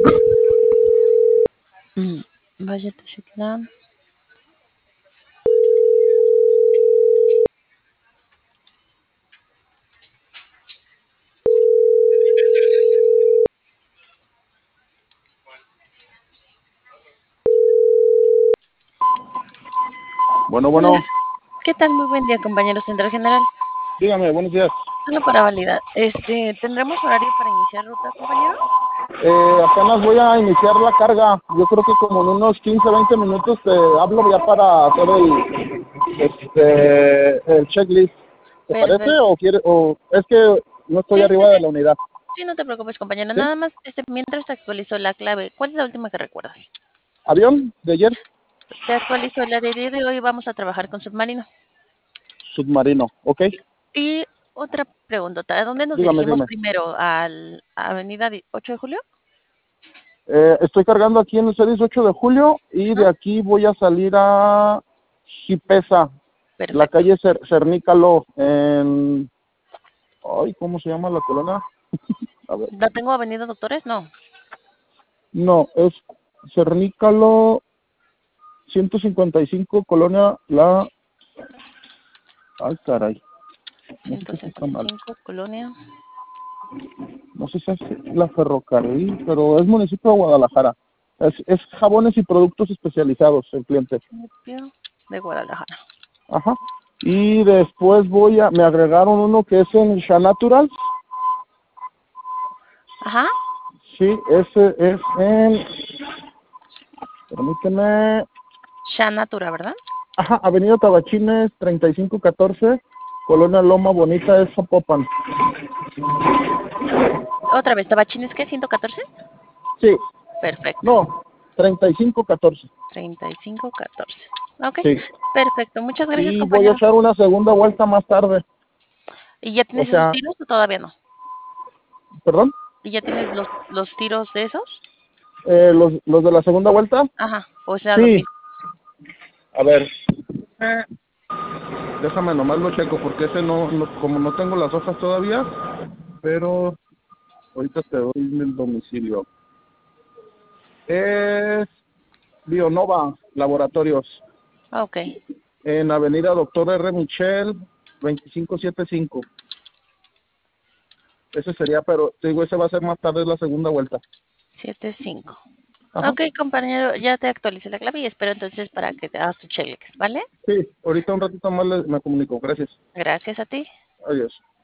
Vaya Teciutlán. Bueno, bueno. Hola. ¿Qué tal? Muy buen día, compañero Central General. Dígame, buenos días. Solo para validar. ¿Tendremos horario para iniciar ruta, compañero? Apenas voy a iniciar la carga. Yo creo que como en unos 15, 20 minutos te hablo ya para hacer el checklist. ¿Te parece? Perfecto. ¿O es que no estoy arriba de la unidad? Sí, no te preocupes, compañero. ¿Sí? Nada más, mientras te actualizó la clave, ¿cuál es la última que recuerdas? ¿Avión de ayer? Te actualizó la de día de hoy. Vamos a trabajar con submarino. Submarino, ¿ok? Y otra pregunta, ¿a dónde nos Dígame, dirigimos dígame. primero? ¿A Avenida 8 de Julio? Estoy cargando aquí en el CEDIS 8 de julio y de ¿No? aquí voy a salir a Jipesa, Perfecto. la calle Cernícalo, en... Ay, ¿cómo se llama la colonia? A ver. ¿La tengo Avenida Doctores? No. No, es Cernícalo 155, colonia La... Ay, caray. No sé qué si está mal. 155, Colonia. No sé si es la ferrocarril, pero es municipio de Guadalajara. Es jabones y productos especializados el cliente. Municipio de Guadalajara. Ajá. Y después me agregaron uno que es en Shanatural. Ajá. Sí, ese es en... Permíteme. Shanatura, ¿verdad? Ajá, Avenida Tabachines 3514, Colonia Loma Bonita, es Zapopan. Otra vez, ¿Tabachines qué? ¿114? Sí, Perfecto. no, 3514. 3514. Ok, Sí. perfecto. Muchas gracias, Y voy a compañero. echar una segunda vuelta más tarde. ¿Y ya O tienes esos sea, tiros o todavía no? ¿perdón? ¿Y ya tienes los tiros de esos? Los de la segunda vuelta. Ajá, o sea, los Sí. mismos. A ver. Déjame nomás lo checo porque ese como no tengo las hojas todavía, pero ahorita te doy el domicilio. Es Bionova Laboratorios, Ok, en Avenida Doctor R. Michel, 2575. Ese sería, pero te digo, ese va a ser más tarde la segunda vuelta. 75. Ajá. Ok, compañero, ya te actualicé la clave y espero entonces para que te hagas tu checklist, ¿vale? Sí, ahorita un ratito más me comunico. Gracias. Gracias a ti. Adiós.